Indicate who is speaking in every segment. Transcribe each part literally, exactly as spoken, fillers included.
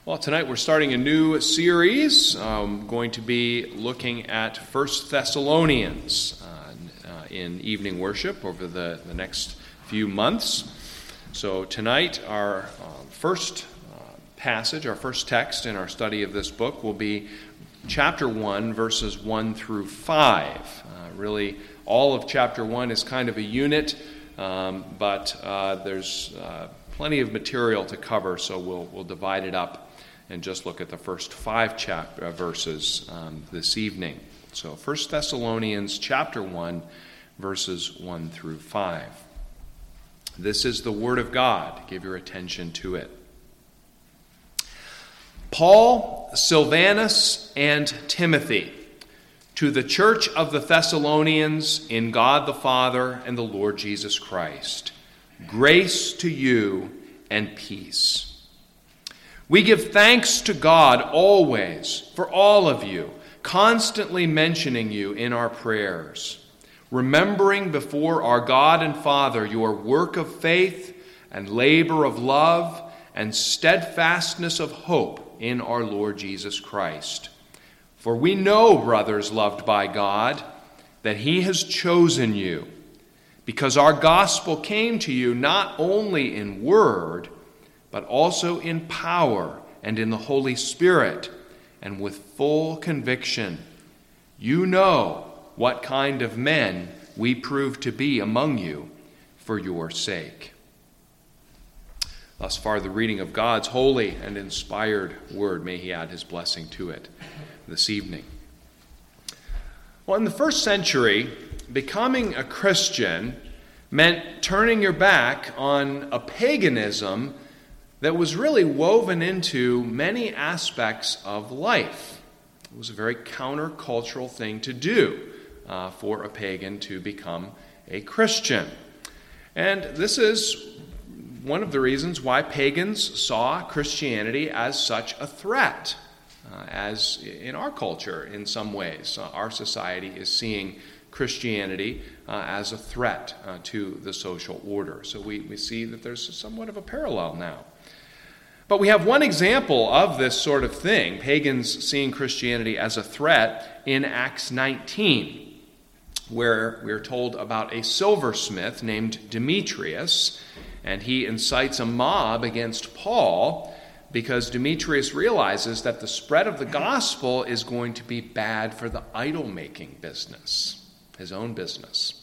Speaker 1: Well, tonight we're starting a new series. I'm going to be looking at First Thessalonians uh, uh, in evening worship over the, the next few months. So tonight our uh, first uh, passage, our first text in our study of this book will be chapter one, verses one through five. Uh, really, all of chapter one is kind of a unit, um, but uh, there's uh, plenty of material to cover, so we'll we'll divide it up and just look at the first five chap- uh, verses um, this evening. So First Thessalonians chapter one, verses one through five. This is the Word of God. Give your attention to it. Paul, Silvanus, and Timothy, to the church of the Thessalonians in God the Father and the Lord Jesus Christ, grace to you and peace. We give thanks to God always for all of you, constantly mentioning you in our prayers, remembering before our God and Father your work of faith and labor of love and steadfastness of hope in our Lord Jesus Christ. For we know, brothers loved by God, that He has chosen you, because our gospel came to you not only in word, but also in power and in the Holy Spirit, and with full conviction. You know what kind of men we prove to be among you for your sake. Thus far, the reading of God's holy and inspired word. May He add His blessing to it this evening. Well, in the first century, becoming a Christian meant turning your back on a paganism that was really woven into many aspects of life. It was a very countercultural thing to do uh, for a pagan to become a Christian. And this is one of the reasons why pagans saw Christianity as such a threat, uh, as in our culture in some ways. Uh, our society is seeing Christianity uh, as a threat uh, to the social order. So we, we see that there's somewhat of a parallel now. But we have one example of this sort of thing, pagans seeing Christianity as a threat, in Acts nineteen, where we're told about a silversmith named Demetrius, and he incites a mob against Paul because Demetrius realizes that the spread of the gospel is going to be bad for the idol-making business, his own business.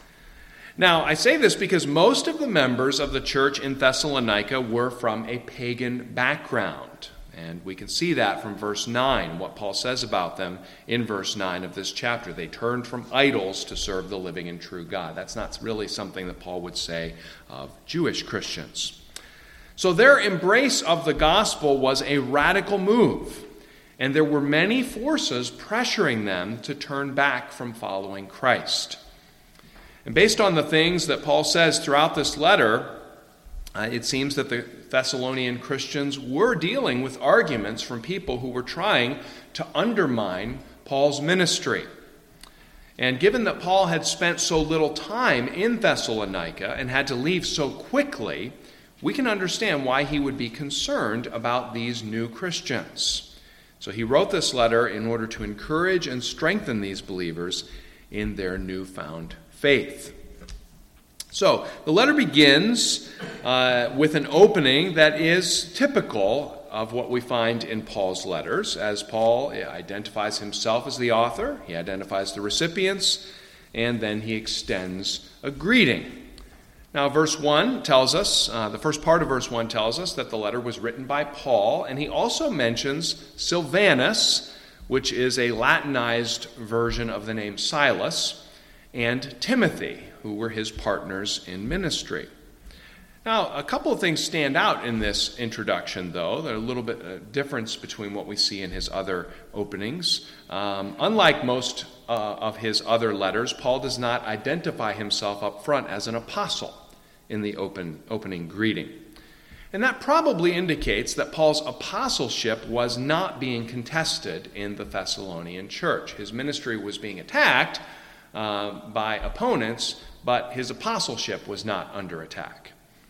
Speaker 1: Now, I say this because most of the members of the church in Thessalonica were from a pagan background. And we can see that from verse nine, what Paul says about them in verse nine of this chapter. They turned from idols to serve the living and true God. That's not really something that Paul would say of Jewish Christians. So their embrace of the gospel was a radical move. And there were many forces pressuring them to turn back from following Christ. And based on the things that Paul says throughout this letter, uh, it seems that the Thessalonian Christians were dealing with arguments from people who were trying to undermine Paul's ministry. And given that Paul had spent so little time in Thessalonica and had to leave so quickly, we can understand why he would be concerned about these new Christians. So he wrote this letter in order to encourage and strengthen these believers in their newfound faith. So, the letter begins uh, with an opening that is typical of what we find in Paul's letters, as Paul identifies himself as the author, he identifies the recipients, and then he extends a greeting. Now, verse one tells us, uh, the first part of verse one tells us that the letter was written by Paul, and he also mentions Silvanus, which is a Latinized version of the name Silas, and Timothy, who were his partners in ministry. Now, a couple of things stand out in this introduction, though. There's a little bit of difference between what we see in his other openings. Um, unlike most uh, of his other letters, Paul does not identify himself up front as an apostle in the open, opening greeting. And that probably indicates that Paul's apostleship was not being contested in the Thessalonian church. His ministry was being attacked uh, by opponents, but his apostleship was not under attack.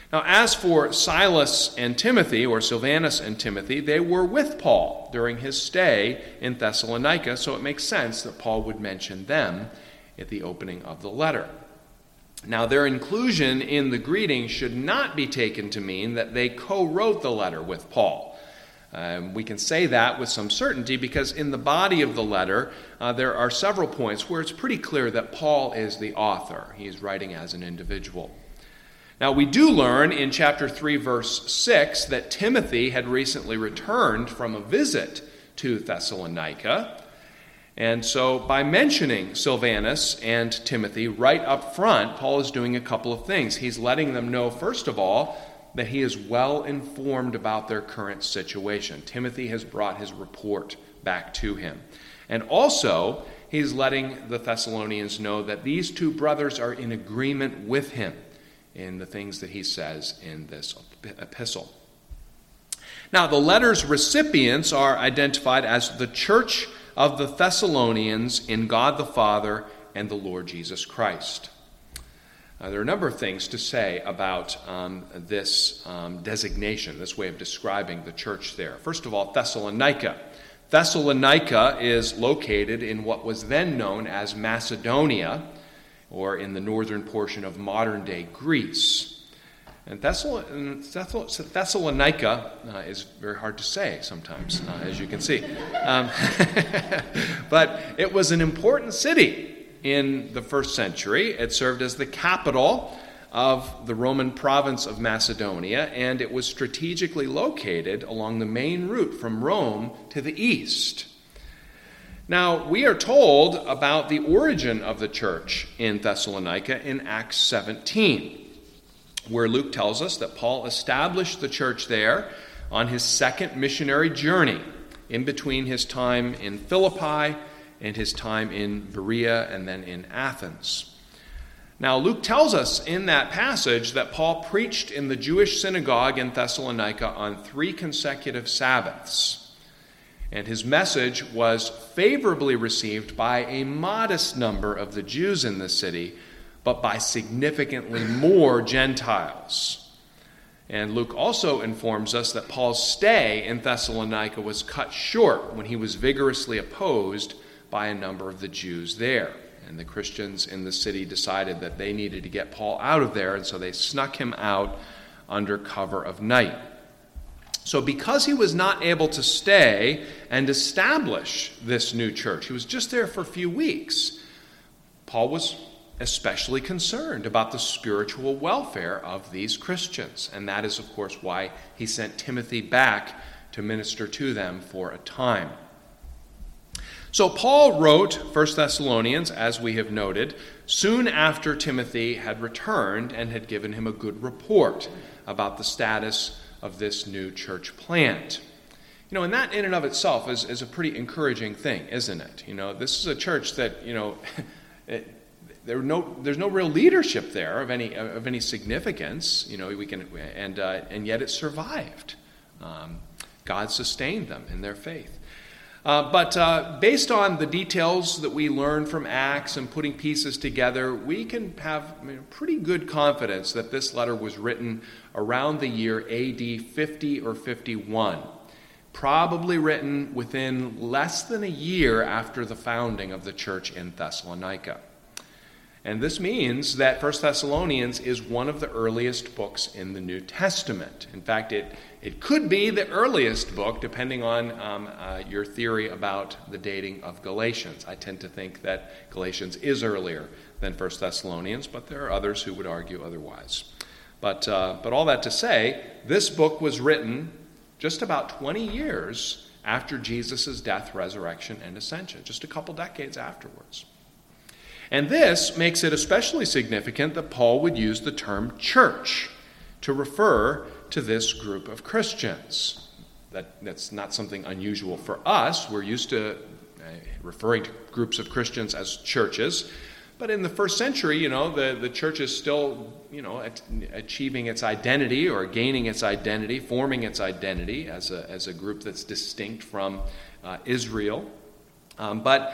Speaker 1: Now, as for Silas and Timothy, or Silvanus and Timothy, they were with Paul during his stay in Thessalonica, so it makes sense that Paul would mention them at the opening of the letter. Now, their inclusion in the greeting should not be taken to mean that they co-wrote the letter with Paul. Um, we can say that with some certainty because in the body of the letter, uh, there are several points where it's pretty clear that Paul is the author. He is writing as an individual. Now, we do learn in chapter three, verse six, that Timothy had recently returned from a visit to Thessalonica. And so by mentioning Silvanus and Timothy right up front, Paul is doing a couple of things. He's letting them know, first of all, that he is well informed about their current situation. Timothy has brought his report back to him. And also, he's letting the Thessalonians know that these two brothers are in agreement with him in the things that he says in this epistle. Now, the letter's recipients are identified as the Church of the Thessalonians in God the Father and the Lord Jesus Christ. Uh, there are a number of things to say about um, this um, designation, this way of describing the church there. First of all, Thessalonica. Thessalonica is located in what was then known as Macedonia, or in the northern portion of modern-day Greece. And Thessal- Thessalonica uh, is very hard to say sometimes, uh, as you can see. Um, but it was an important city in the first century. It served as the capital of the Roman province of Macedonia, and it was strategically located along the main route from Rome to the east. Now, we are told about the origin of the church in Thessalonica in Acts seventeen, where Luke tells us that Paul established the church there on his second missionary journey, in between his time in Philippi and his time in Berea and then in Athens. Now, Luke tells us in that passage that Paul preached in the Jewish synagogue in Thessalonica on three consecutive Sabbaths. And his message was favorably received by a modest number of the Jews in the city, but by significantly more Gentiles. And Luke also informs us that Paul's stay in Thessalonica was cut short when he was vigorously opposed by a number of the Jews there. And the Christians in the city decided that they needed to get Paul out of there, and so they snuck him out under cover of night. So because he was not able to stay and establish this new church, he was just there for a few weeks, Paul was especially concerned about the spiritual welfare of these Christians. And that is, of course, why he sent Timothy back to minister to them for a time. So Paul wrote First Thessalonians, as we have noted, soon after Timothy had returned and had given him a good report about the status of this new church plant. You know, and that in and of itself is, is a pretty encouraging thing, isn't it? You know, this is a church that, you know, it, there no, there's no real leadership there of any of any significance. You know, we can, and uh, and yet it survived. Um, God sustained them in their faith. Uh, but uh, based on the details that we learn from Acts and putting pieces together, we can have I mean, pretty good confidence that this letter was written around the year A D fifty or fifty-one, probably written within less than a year after the founding of the church in Thessalonica. And this means that First Thessalonians is one of the earliest books in the New Testament. In fact, it, it could be the earliest book, depending on um, uh, your theory about the dating of Galatians. I tend to think that Galatians is earlier than First Thessalonians, but there are others who would argue otherwise. But, uh, but all that to say, this book was written just about twenty years after Jesus' death, resurrection, and ascension, just a couple decades afterwards. And this makes it especially significant that Paul would use the term church to refer to this group of Christians. That, that's not something unusual for us. We're used to uh, referring to groups of Christians as churches. But in the first century, you know, the, the church is still, you know, at, achieving its identity or gaining its identity, forming its identity as a, as a group that's distinct from uh, Israel. Um, but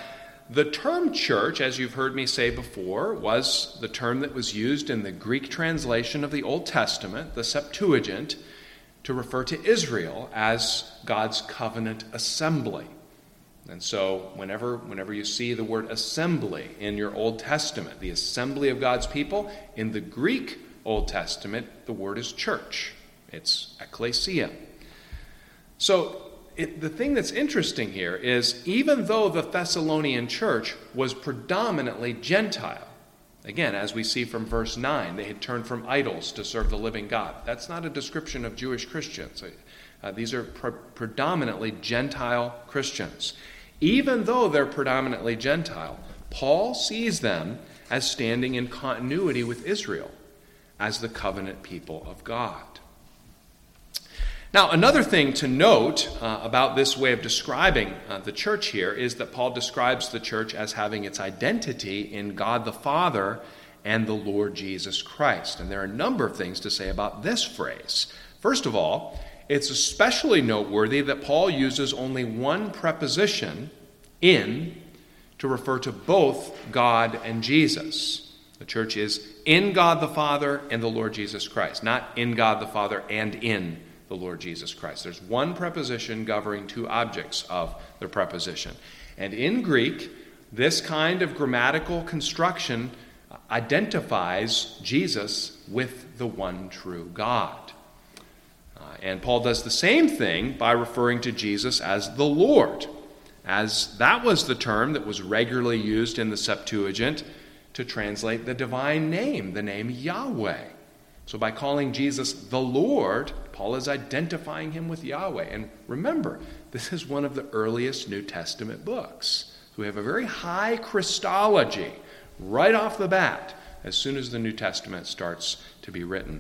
Speaker 1: the term church, as you've heard me say before, was the term that was used in the Greek translation of the Old Testament, the Septuagint, to refer to Israel as God's covenant assembly. And so whenever, whenever you see the word assembly in your Old Testament, the assembly of God's people, in the Greek Old Testament, the word is church. It's ekklesia. So it, the thing that's interesting here is, even though the Thessalonian church was predominantly Gentile, again, as we see from verse nine, they had turned from idols to serve the living God. That's not a description of Jewish Christians. Uh, these are pre- predominantly Gentile Christians. Even though they're predominantly Gentile, Paul sees them as standing in continuity with Israel as the covenant people of God. Now, another thing to note uh, about this way of describing uh, the church here is that Paul describes the church as having its identity in God the Father and the Lord Jesus Christ. And there are a number of things to say about this phrase. First of all, it's especially noteworthy that Paul uses only one preposition, in, to refer to both God and Jesus. The church is in God the Father and the Lord Jesus Christ, not in God the Father and in the Lord Jesus Christ. There's one preposition governing two objects of the preposition. And in Greek, this kind of grammatical construction identifies Jesus with the one true God. Uh, and Paul does the same thing by referring to Jesus as the Lord, as that was the term that was regularly used in the Septuagint to translate the divine name, the name Yahweh. So by calling Jesus the Lord, Paul is identifying him with Yahweh. And remember, this is one of the earliest New Testament books. So we have a very high Christology right off the bat as soon as the New Testament starts to be written.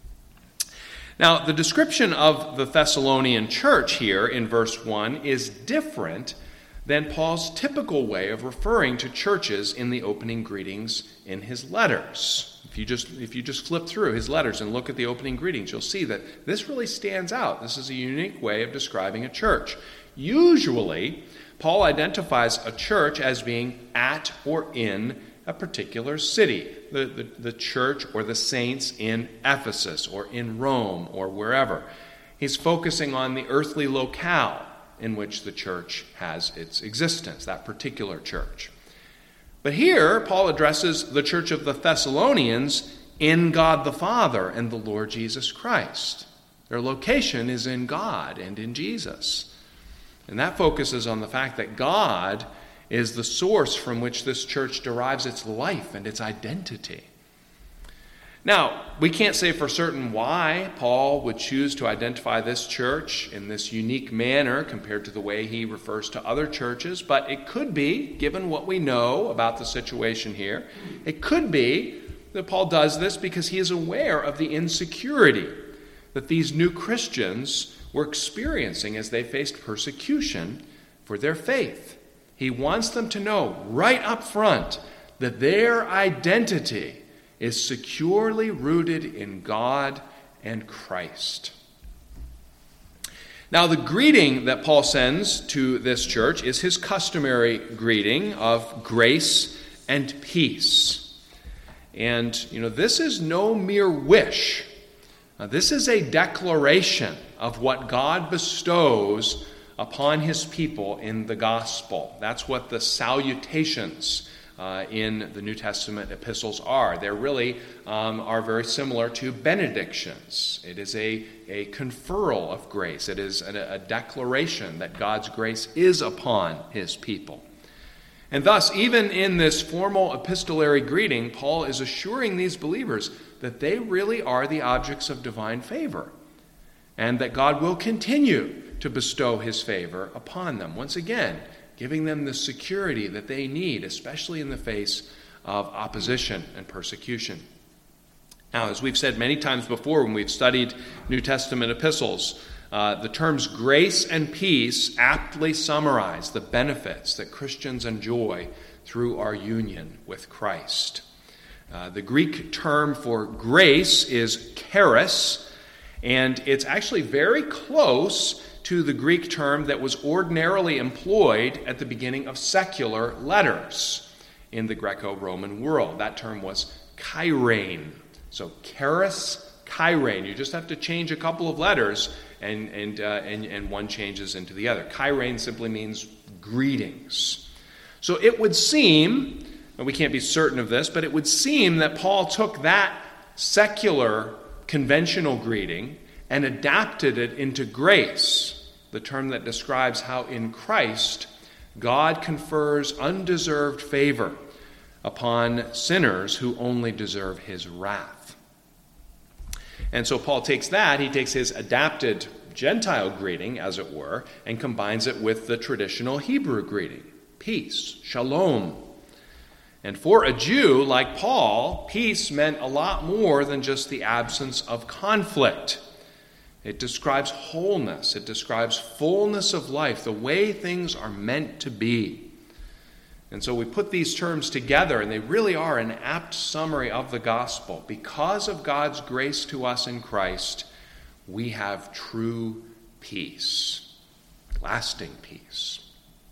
Speaker 1: Now, the description of the Thessalonian church here in verse one is different than Paul's typical way of referring to churches in the opening greetings in his letters. If you just if you just flip through his letters and look at the opening greetings, you'll see that this really stands out. This is a unique way of describing a church. Usually, Paul identifies a church as being at or in a particular city, the, the, the church or the saints in Ephesus or in Rome or wherever. He's focusing on the earthly locale in which the church has its existence, that particular church. But here, Paul addresses the church of the Thessalonians in God the Father and the Lord Jesus Christ. Their location is in God and in Jesus. And that focuses on the fact that God is the source from which this church derives its life and its identity. Now, we can't say for certain why Paul would choose to identify this church in this unique manner compared to the way he refers to other churches, but it could be, given what we know about the situation here, it could be that Paul does this because he is aware of the insecurity that these new Christians were experiencing as they faced persecution for their faith. He wants them to know right up front that their identity is securely rooted in God and Christ. Now, the greeting that Paul sends to this church is his customary greeting of grace and peace. And, you know, this is no mere wish. Now, this is a declaration of what God bestows upon his people in the gospel. That's what the salutations Uh, in the New Testament epistles are. They really um, are very similar to benedictions. It is a, a conferral of grace. It is a, a declaration that God's grace is upon his people. And thus, even in this formal epistolary greeting, Paul is assuring these believers that they really are the objects of divine favor, and that God will continue to bestow his favor upon them. Once again, giving them the security that they need, especially in the face of opposition and persecution. Now, as we've said many times before when we've studied New Testament epistles, uh, the terms grace and peace aptly summarize the benefits that Christians enjoy through our union with Christ. Uh, the Greek term for grace is charis, And it's actually very close to the Greek term that was ordinarily employed at the beginning of secular letters in the Greco-Roman world. That term was chairein. So charis, chairein. You just have to change a couple of letters, and and uh, and, and one changes into the other. Chairein simply means greetings. So it would seem, and we can't be certain of this, but it would seem that Paul took that secular conventional greeting and adapted it into grace, the term that describes how in Christ God confers undeserved favor upon sinners who only deserve his wrath. And so Paul takes that, he takes his adapted Gentile greeting, as it were, and combines it with the traditional Hebrew greeting, peace, shalom. And for a Jew like Paul, peace meant a lot more than just the absence of conflict. It describes wholeness. It describes fullness of life, the way things are meant to be. And so we put these terms together, and they really are an apt summary of the gospel. Because of God's grace to us in Christ, we have true peace, lasting peace.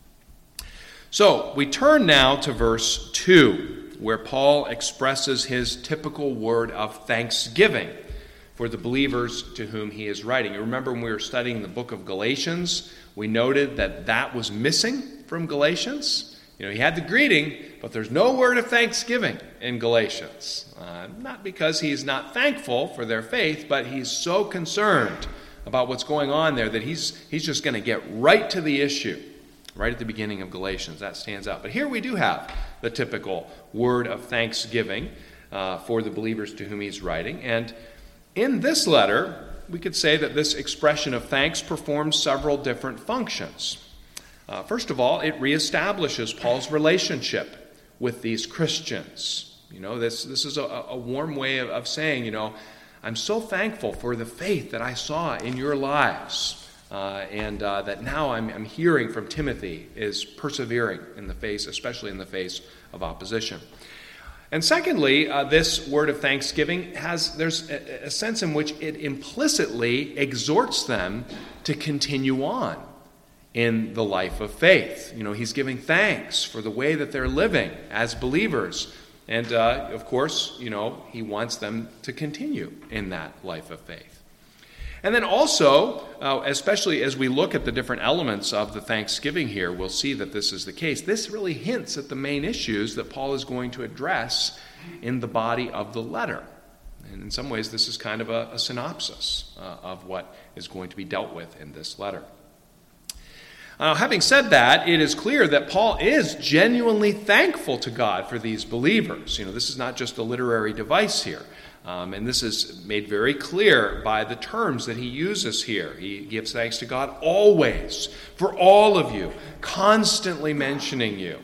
Speaker 1: So we turn now to verse two, where Paul expresses his typical word of thanksgiving for the believers to whom he is writing. You remember when we were studying the book of Galatians, we noted that that was missing from Galatians. You know, he had the greeting, but there's no word of thanksgiving in Galatians. Uh, not because he's not thankful for their faith, but he's so concerned about what's going on there that he's he's just going to get right to the issue. Right at the beginning of Galatians, that stands out. But here we do have the typical word of thanksgiving uh, for the believers to whom he's writing. And in this letter, we could say that this expression of thanks performs several different functions. Uh, first of all, it reestablishes Paul's relationship with these Christians. You know, this, this is a, a warm way of, of saying, you know, I'm so thankful for the faith that I saw in your lives. Uh, and uh, that now I'm, I'm hearing from Timothy is persevering in the face, especially in the face of opposition. And secondly, uh, this word of thanksgiving has, there's a, a sense in which it implicitly exhorts them to continue on in the life of faith. You know, he's giving thanks for the way that they're living as believers. And uh, of course, you know, he wants them to continue in that life of faith. And then also, uh, especially as we look at the different elements of the thanksgiving here, we'll see that this is the case. This really hints at the main issues that Paul is going to address in the body of the letter. And in some ways, this is kind of a, a synopsis uh, of what is going to be dealt with in this letter. Uh, having said that, it is clear that Paul is genuinely thankful to God for these believers. You know, this is not just a literary device here. Um, and this is made very clear by the terms that he uses here. He gives thanks to God always, for all of you, constantly mentioning you.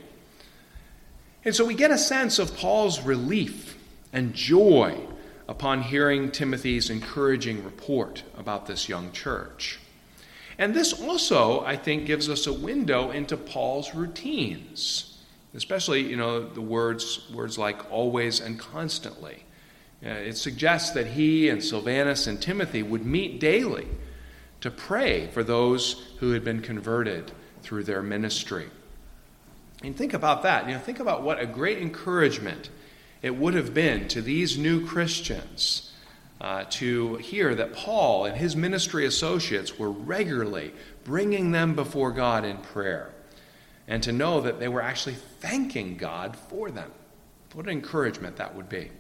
Speaker 1: And so we get a sense of Paul's relief and joy upon hearing Timothy's encouraging report about this young church. And this also, I think, gives us a window into Paul's routines, especially, you know, the words, words like always and constantly. Uh, it suggests that he and Silvanus and Timothy would meet daily to pray for those who had been converted through their ministry. And think about that. You know, think about what a great encouragement it would have been to these new Christians uh, to hear that Paul and his ministry associates were regularly bringing them before God in prayer, and to know that they were actually thanking God for them. What an encouragement that would be.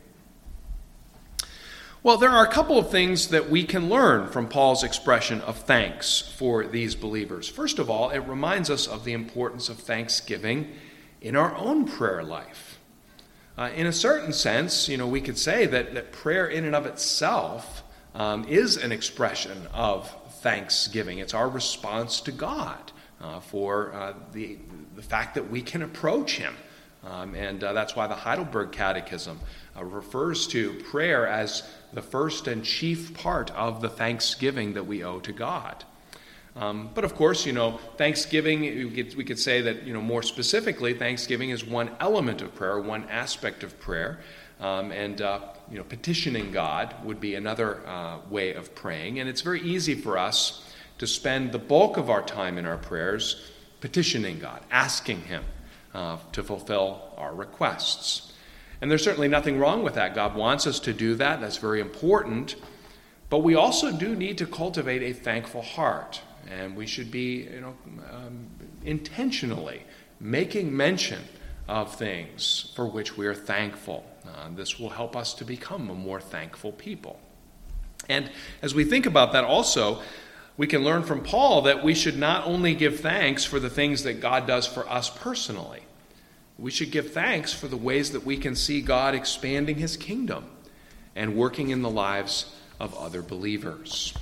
Speaker 1: Well, there are a couple of things that we can learn from Paul's expression of thanks for these believers. First of all, it reminds us of the importance of thanksgiving in our own prayer life. Uh, in a certain sense, you know, we could say that, that prayer in and of itself um, is an expression of thanksgiving. It's our response to God uh, for uh, the, the fact that we can approach him. Um, and uh, that's why the Heidelberg Catechism uh, refers to prayer as the first and chief part of the thanksgiving that we owe to God. Um, but of course, you know, thanksgiving, we could, we could say that, you know, more specifically, thanksgiving is one element of prayer, one aspect of prayer. Um, and uh, you know, petitioning God would be another uh, way of praying. And it's very easy for us to spend the bulk of our time in our prayers petitioning God, asking him uh, to fulfill our requests. And there's certainly nothing wrong with that. God wants us to do that. That's very important. But we also do need to cultivate a thankful heart. And we should be, you know, um, intentionally making mention of things for which we are thankful. Uh, this will help us to become a more thankful people. And as we think about that also, we can learn from Paul that we should not only give thanks for the things that God does for us personally. We should give thanks for the ways that we can see God expanding his kingdom and working in the lives of other believers.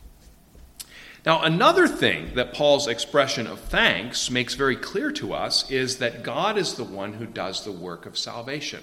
Speaker 1: Now, another thing that Paul's expression of thanks makes very clear to us is that God is the one who does the work of salvation.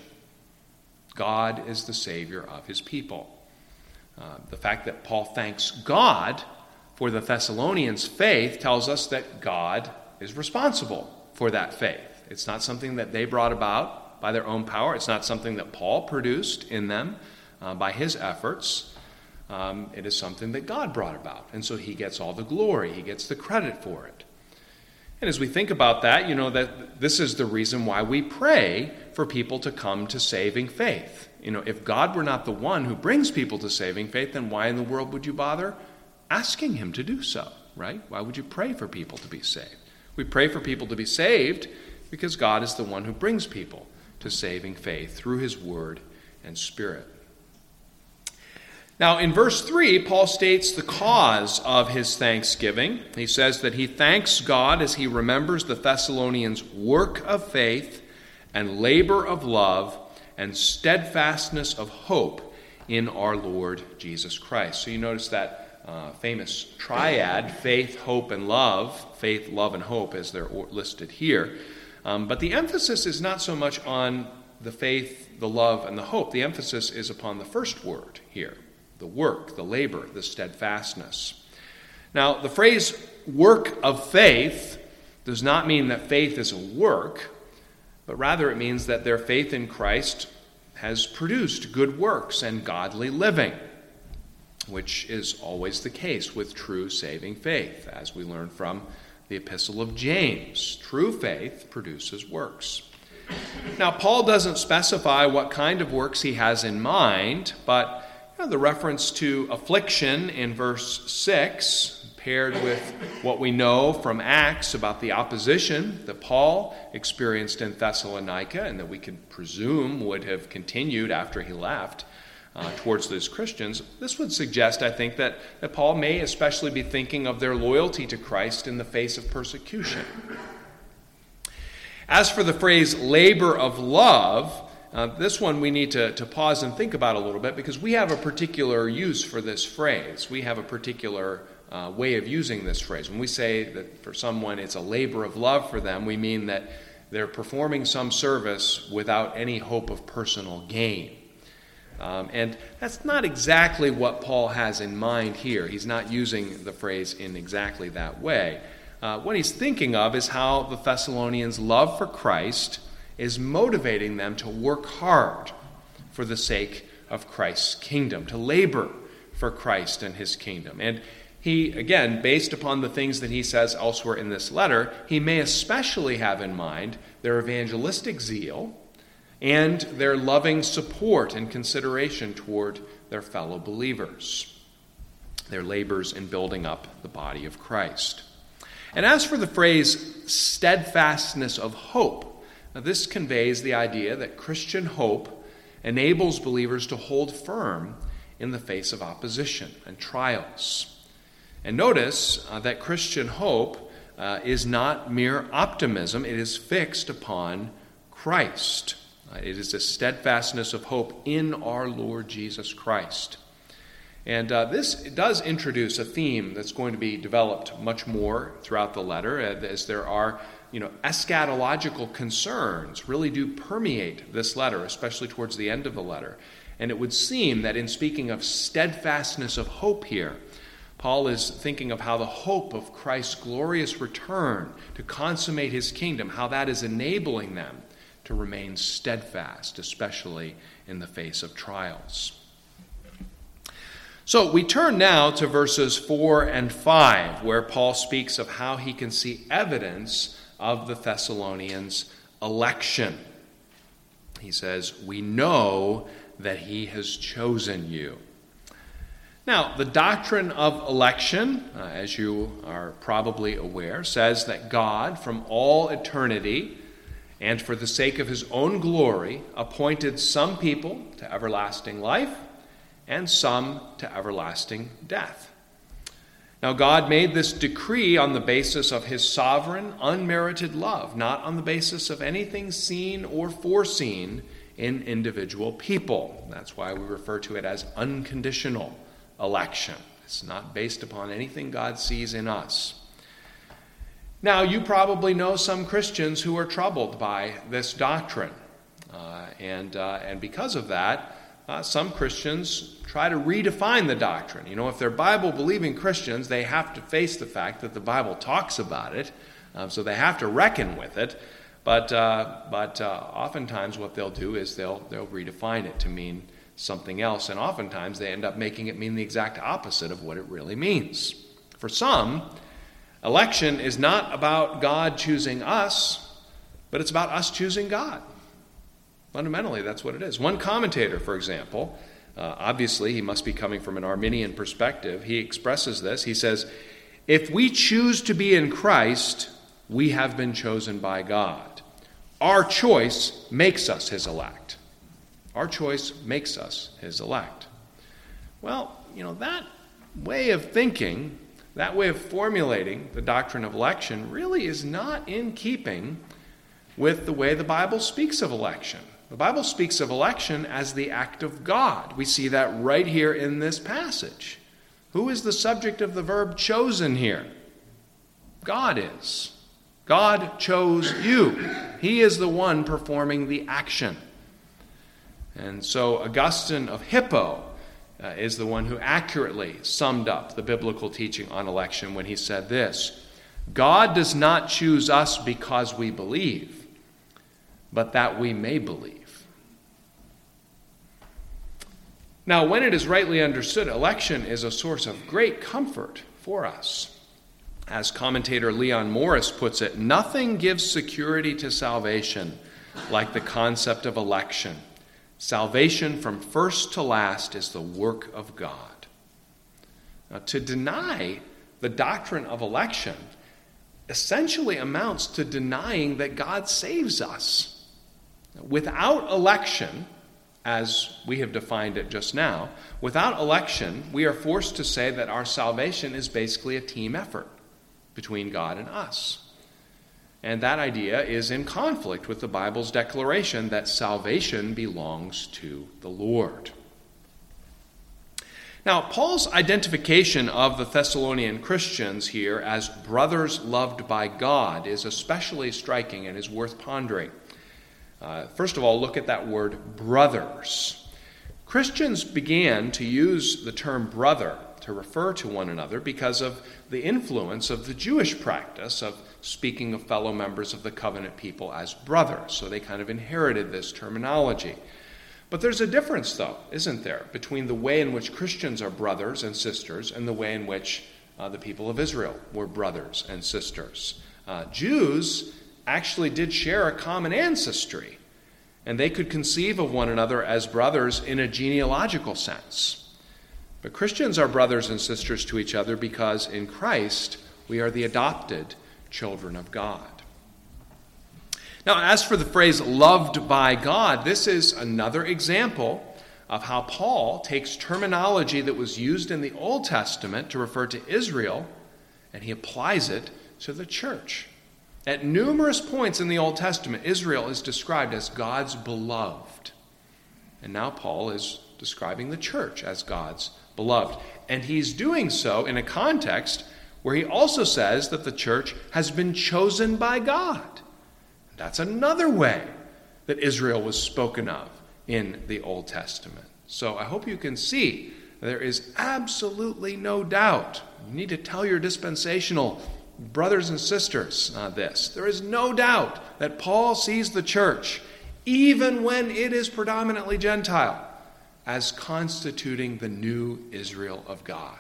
Speaker 1: God is the Savior of his people. Uh, the fact that Paul thanks God for the Thessalonians' faith tells us that God is responsible for that faith. It's not something that they brought about by their own power. It's not something that Paul produced in them uh, by his efforts. Um, it is something that God brought about. And so he gets all the glory. He gets the credit for it. And as we think about that, you know that this is the reason why we pray for people to come to saving faith. You know, if God were not the one who brings people to saving faith, then why in the world would you bother asking him to do so, right? Why would you pray for people to be saved? We pray for people to be saved because God is the one who brings people to saving faith through his word and spirit. Now, in verse three, Paul states the cause of his thanksgiving. He says that he thanks God as he remembers the Thessalonians' work of faith and labor of love and steadfastness of hope in our Lord Jesus Christ. So you notice that uh, famous triad, faith, hope, and love, faith, love, and hope, as they're listed here. Um, but the emphasis is not so much on the faith, the love, and the hope. The emphasis is upon the first word here. The work, the labor, the steadfastness. Now, the phrase work of faith does not mean that faith is a work, but rather it means that their faith in Christ has produced good works and godly living, which is always the case with true saving faith, as we learn from the Epistle of James. True faith produces works. Now, Paul doesn't specify what kind of works he has in mind, but the reference to affliction in verse six, paired with what we know from Acts about the opposition that Paul experienced in Thessalonica and that we could presume would have continued after he left uh, towards those Christians, this would suggest, I think, that, that Paul may especially be thinking of their loyalty to Christ in the face of persecution. As for the phrase labor of love, Uh, this one we need to, to pause and think about a little bit because we have a particular use for this phrase. We have a particular uh, way of using this phrase. When we say that for someone it's a labor of love for them, we mean that they're performing some service without any hope of personal gain. Um, and that's not exactly what Paul has in mind here. He's not using the phrase in exactly that way. Uh, what he's thinking of is how the Thessalonians' love for Christ is motivating them to work hard for the sake of Christ's kingdom, to labor for Christ and his kingdom. And he, again, based upon the things that he says elsewhere in this letter, he may especially have in mind their evangelistic zeal and their loving support and consideration toward their fellow believers, their labors in building up the body of Christ. And as for the phrase steadfastness of hope, now, this conveys the idea that Christian hope enables believers to hold firm in the face of opposition and trials. And notice uh, that Christian hope uh, is not mere optimism. It is fixed upon Christ. Uh, it is a steadfastness of hope in our Lord Jesus Christ. And uh, this does introduce a theme that's going to be developed much more throughout the letter, as there are You know, eschatological concerns really do permeate this letter, especially towards the end of the letter. And it would seem that in speaking of steadfastness of hope here, Paul is thinking of how the hope of Christ's glorious return to consummate his kingdom, how that is enabling them to remain steadfast, especially in the face of trials. So we turn now to verses four and five, where Paul speaks of how he can see evidence of the Thessalonians' election. He says, "We know that he has chosen you." Now, the doctrine of election, uh, as you are probably aware, says that God, from all eternity, and for the sake of his own glory, appointed some people to everlasting life and some to everlasting death. Now, God made this decree on the basis of his sovereign, unmerited love, not on the basis of anything seen or foreseen in individual people. That's why we refer to it as unconditional election. It's not based upon anything God sees in us. Now, you probably know some Christians who are troubled by this doctrine. Uh, and, uh, and because of that, uh, some Christians try to redefine the doctrine. You know, if they're Bible-believing Christians, they have to face the fact that the Bible talks about it, um, so they have to reckon with it. But uh, but uh, oftentimes what they'll do is they'll they'll redefine it to mean something else, and oftentimes they end up making it mean the exact opposite of what it really means. For some, election is not about God choosing us, but it's about us choosing God. Fundamentally, that's what it is. One commentator, for example, uh, obviously he must be coming from an Arminian perspective, he expresses this. He says, "If we choose to be in Christ, we have been chosen by God. Our choice makes us his elect." Our choice makes us his elect. Well, you know, that way of thinking, that way of formulating the doctrine of election really is not in keeping with the way the Bible speaks of election. The Bible speaks of election as the act of God. We see that right here in this passage. Who is the subject of the verb chosen here? God is. God chose you. He is the one performing the action. And so Augustine of Hippo uh, is the one who accurately summed up the biblical teaching on election when he said this: "God does not choose us because we believe, but that we may believe." Now, when it is rightly understood, election is a source of great comfort for us. As commentator Leon Morris puts it, nothing gives security to salvation like the concept of election. Salvation from first to last is the work of God. Now, to deny the doctrine of election essentially amounts to denying that God saves us. Without election, as we have defined it just now, without election, we are forced to say that our salvation is basically a team effort between God and us. And that idea is in conflict with the Bible's declaration that salvation belongs to the Lord. Now, Paul's identification of the Thessalonian Christians here as brothers loved by God is especially striking and is worth pondering. Uh, first of all, look at that word brothers. Christians began to use the term brother to refer to one another because of the influence of the Jewish practice of speaking of fellow members of the covenant people as brothers. So they kind of inherited this terminology. But there's a difference, though, isn't there, between the way in which Christians are brothers and sisters and the way in which uh, the people of Israel were brothers and sisters. Uh, Jews actually did share a common ancestry, and they could conceive of one another as brothers in a genealogical sense. But Christians are brothers and sisters to each other because in Christ we are the adopted children of God. Now, as for the phrase loved by God, this is another example of how Paul takes terminology that was used in the Old Testament to refer to Israel, and he applies it to the church. At numerous points in the Old Testament, Israel is described as God's beloved. And now Paul is describing the church as God's beloved. And he's doing so in a context where he also says that the church has been chosen by God. That's another way that Israel was spoken of in the Old Testament. So I hope you can see there is absolutely no doubt. You need to tell your dispensational brothers and sisters uh, this. There is no doubt that Paul sees the church even when it is predominantly Gentile, as constituting the new Israel of God.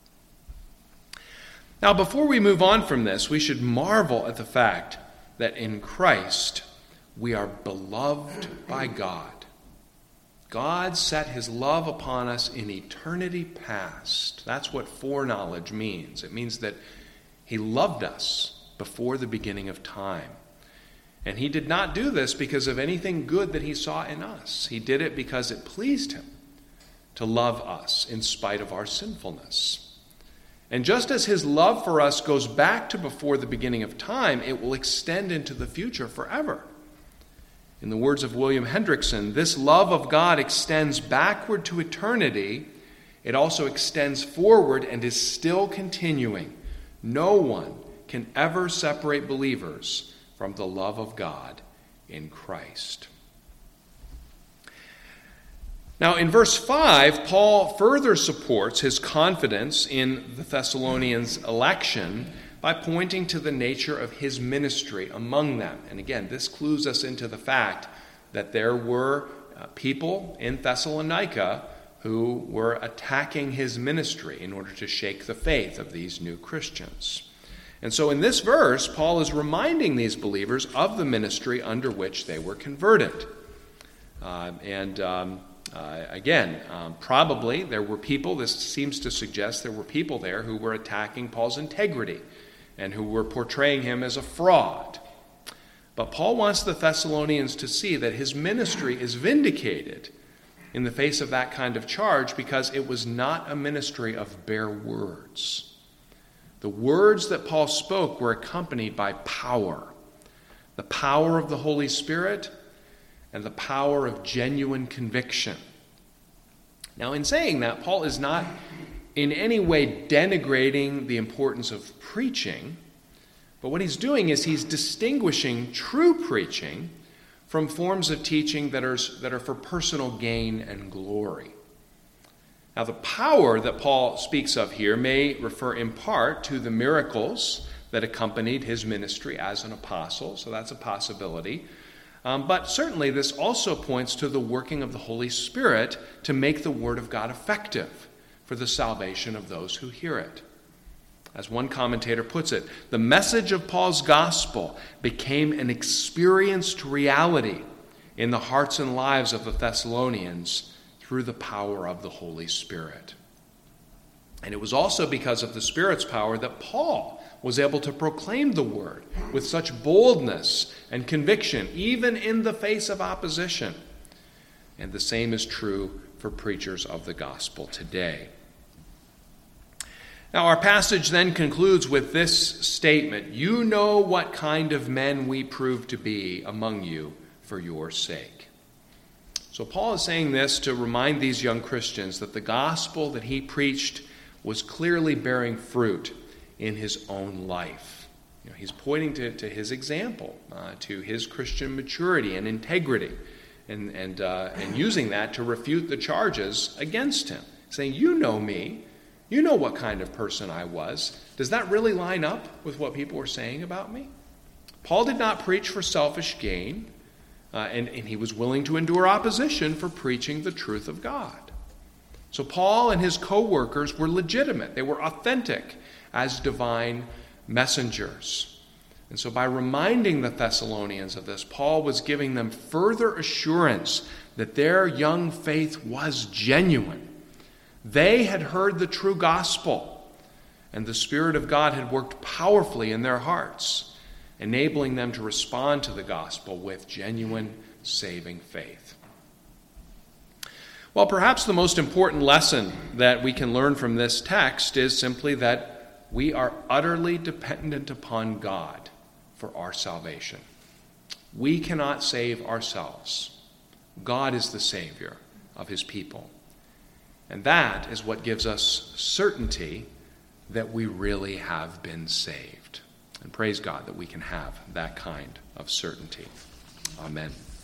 Speaker 1: Now, before we move on from this, we should marvel at the fact that in Christ we are beloved by God. God set his love upon us in eternity past. That's what foreknowledge means. It means that he loved us before the beginning of time. And he did not do this because of anything good that he saw in us. He did it because it pleased him to love us in spite of our sinfulness. And just as his love for us goes back to before the beginning of time, it will extend into the future forever. In the words of William Hendrickson, this love of God extends backward to eternity. It also extends forward and is still continuing. No one can ever separate believers from the love of God in Christ. Now, in verse five, Paul further supports his confidence in the Thessalonians' election by pointing to the nature of his ministry among them. And again, this clues us into the fact that there were uh, people in Thessalonica who were attacking his ministry in order to shake the faith of these new Christians. And so in this verse, Paul is reminding these believers of the ministry under which they were converted. Uh, and um, uh, again, um, probably there were people, this seems to suggest there were people there who were attacking Paul's integrity and who were portraying him as a fraud. But Paul wants the Thessalonians to see that his ministry is vindicated in the face of that kind of charge because it was not a ministry of bare words. The words that Paul spoke were accompanied by power, the power of the Holy Spirit and the power of genuine conviction. Now, in saying that, Paul is not in any way denigrating the importance of preaching, but what he's doing is he's distinguishing true preaching from forms of teaching that are, that are for personal gain and glory. Now, the power that Paul speaks of here may refer in part to the miracles that accompanied his ministry as an apostle, so that's a possibility. Um, but certainly this also points to the working of the Holy Spirit to make the Word of God effective for the salvation of those who hear it. As one commentator puts it, the message of Paul's gospel became an experienced reality in the hearts and lives of the Thessalonians through the power of the Holy Spirit. And it was also because of the Spirit's power that Paul was able to proclaim the word with such boldness and conviction, even in the face of opposition. And the same is true for preachers of the gospel today. Now, our passage then concludes with this statement: "You know what kind of men we prove to be among you for your sake." So Paul is saying this to remind these young Christians that the gospel that he preached was clearly bearing fruit in his own life. You know, he's pointing to, to his example, uh, to his Christian maturity and integrity, and, and, uh, and using that to refute the charges against him, saying, "You know me. You know what kind of person I was. Does that really line up with what people were saying about me?" Paul did not preach for selfish gain, uh, and, and he was willing to endure opposition for preaching the truth of God. So Paul and his co-workers were legitimate. They were authentic as divine messengers. And so by reminding the Thessalonians of this, Paul was giving them further assurance that their young faith was genuine. They had heard the true gospel, and the Spirit of God had worked powerfully in their hearts, enabling them to respond to the gospel with genuine saving faith. Well, perhaps the most important lesson that we can learn from this text is simply that we are utterly dependent upon God for our salvation. We cannot save ourselves. God is the Savior of his people. And that is what gives us certainty that we really have been saved. And praise God that we can have that kind of certainty. Amen.